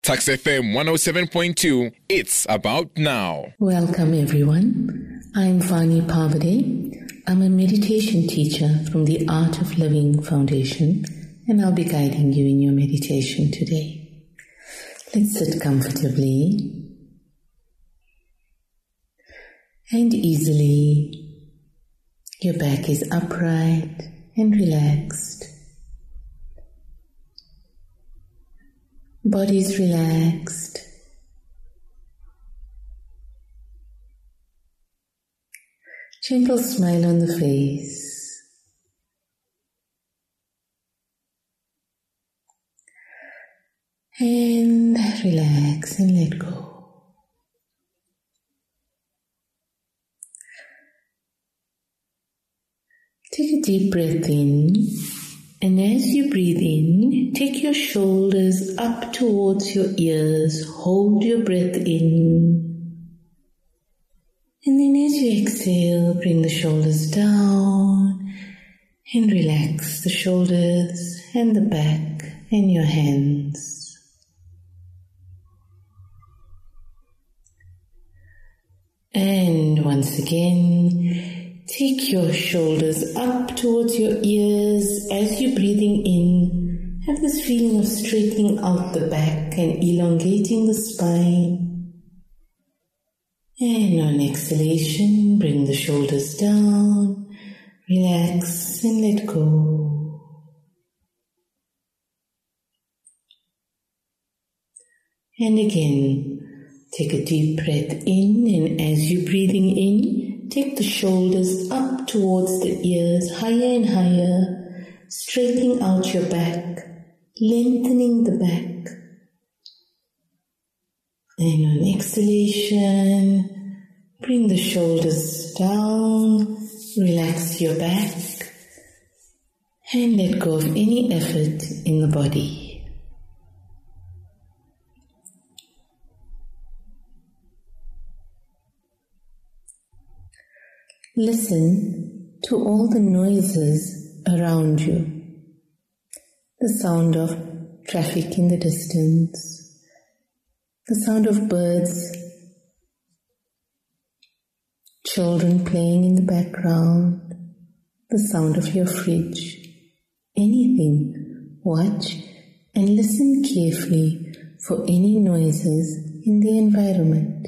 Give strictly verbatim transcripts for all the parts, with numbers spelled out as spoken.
Tax F M one oh seven point two, it's about now. Welcome everyone. I'm Vani Pavade. I'm a meditation teacher from the Art of Living Foundation, and I'll be guiding you in your meditation today. Let's sit comfortably and easily. Your back is upright and relaxed. Body's relaxed. Gentle smile on the face. And relax and let go. Take a deep breath in. And as you breathe in, take your shoulders up towards your ears. Hold your breath in. And then as you exhale, bring the shoulders down and relax the shoulders and the back and your hands. And once again, take your shoulders up towards your ears. As you're breathing in, have this feeling of straightening out the back and elongating the spine. And on exhalation, bring the shoulders down, relax and let go. And again, take a deep breath in, and as you're breathing in, take the shoulders up towards the ears, higher and higher, straightening out your back, lengthening the back. And on exhalation, bring the shoulders down, relax your back, and let go of any effort in the body. Listen to all the noises around you. The sound of traffic in the distance, the sound of birds, children playing in the background, the sound of your fridge, anything. Watch and listen carefully for any noises in the environment.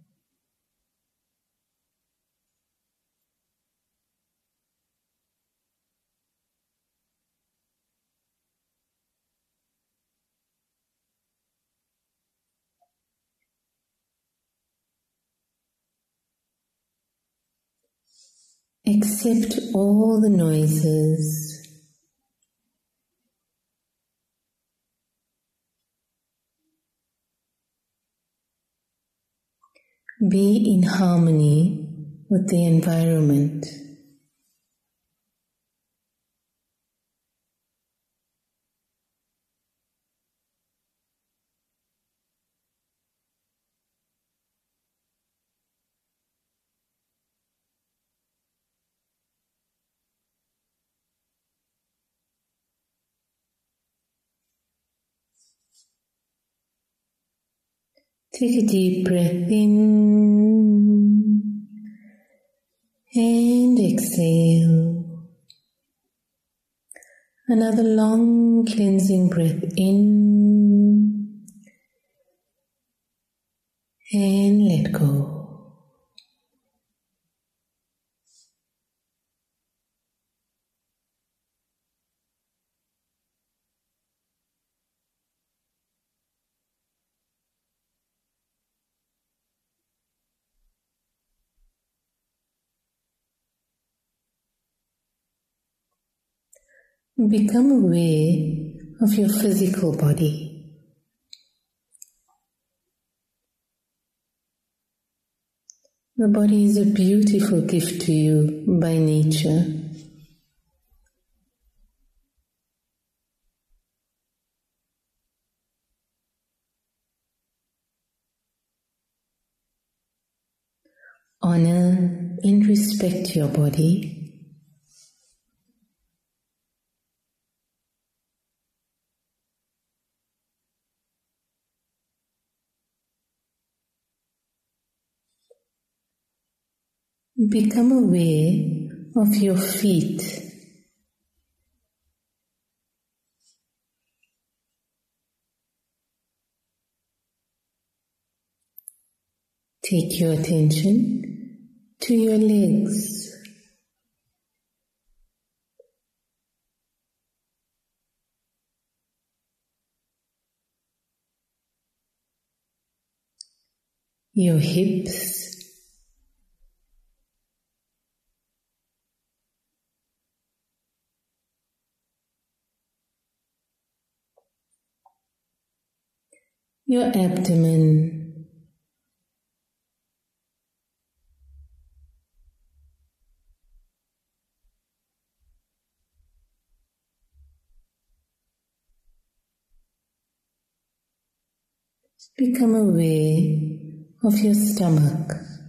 Accept all the noises. Be in harmony with the environment. Take a deep breath in and exhale. Another long cleansing breath in and let go. Become aware of your physical body. The body is a beautiful gift to you by nature. Honor and respect your body. Become aware of your feet. Take your attention to your legs. Your hips. Your abdomen. Become aware of your stomach.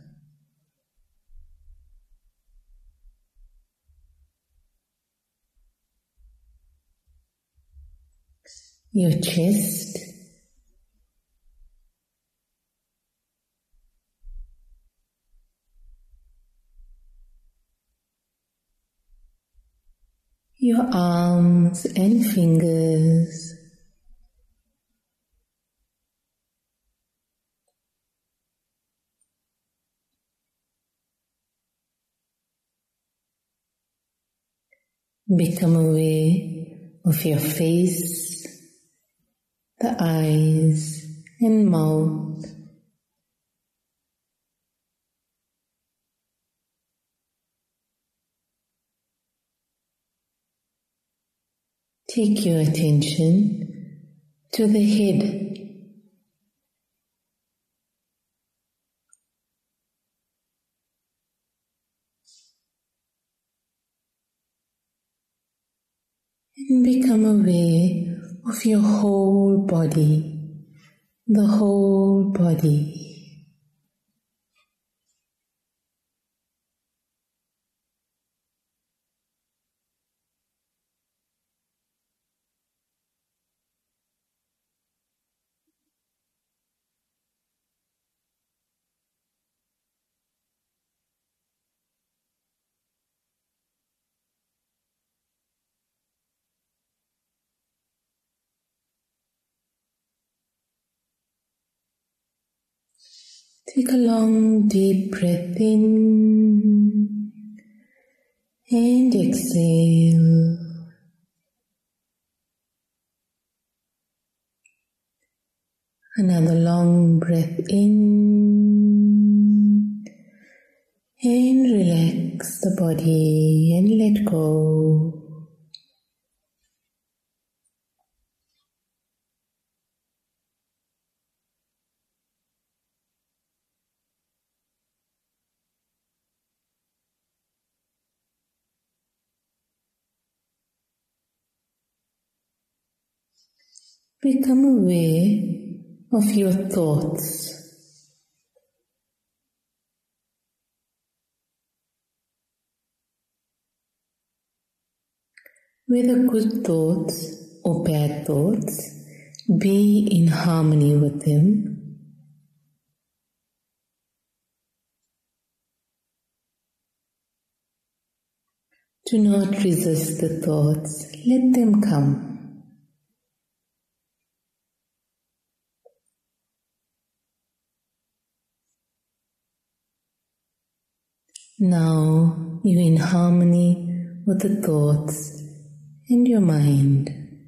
Your chest. Your arms and fingers. Become aware of your face, the eyes and mouth. Take your attention to the head. And become aware of your whole body, the whole body. Take a long deep breath in and exhale. Another long breath in and relax the body and let go. Become aware of your thoughts. Whether good thoughts or bad thoughts, be in harmony with them. Do not resist the thoughts, let them come. Now you're in harmony with the thoughts and your mind.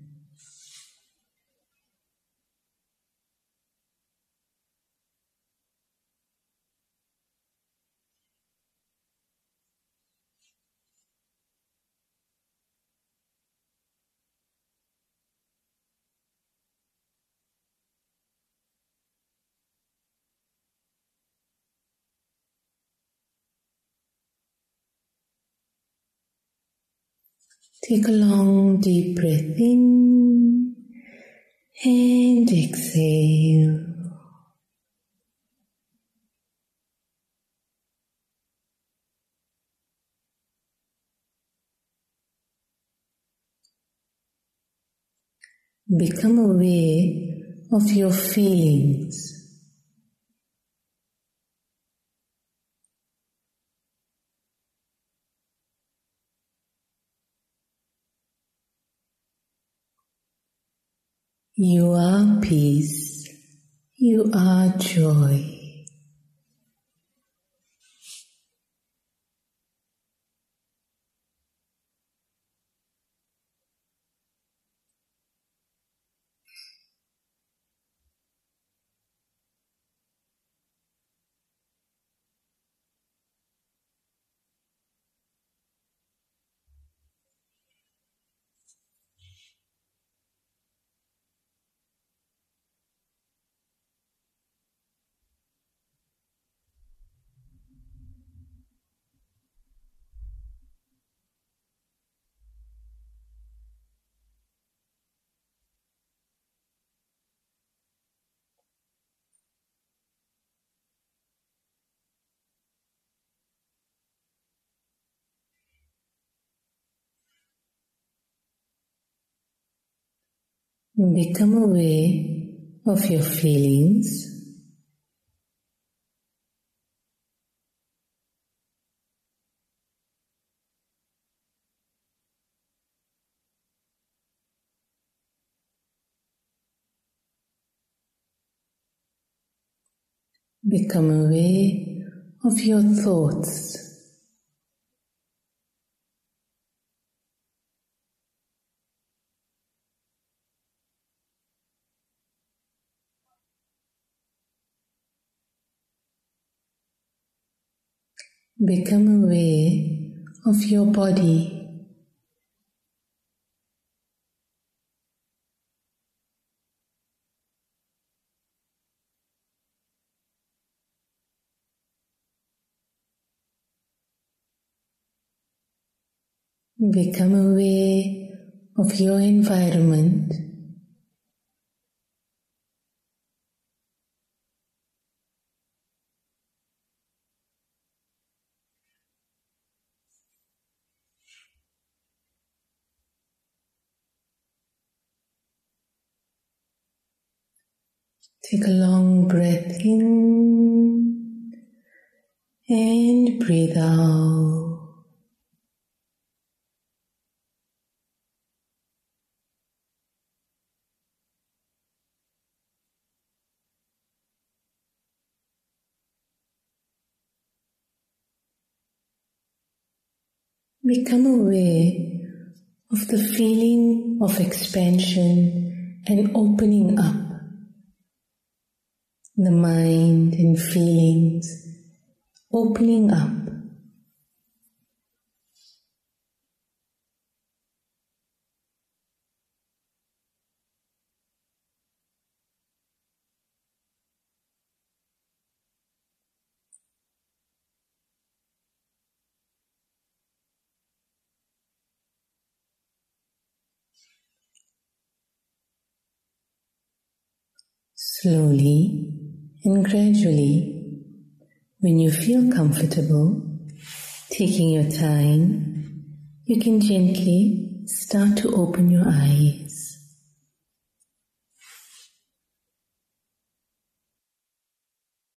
Take a long deep breath in and exhale. Become aware of your feelings. You are peace. You are joy. Become aware of your feelings. Become aware of your thoughts. Become aware of your body. Become aware of your environment. Take a long breath in and breathe out. Become aware of the feeling of expansion and opening up. The mind and feelings opening up. Slowly and gradually, when you feel comfortable, taking your time, you can gently start to open your eyes.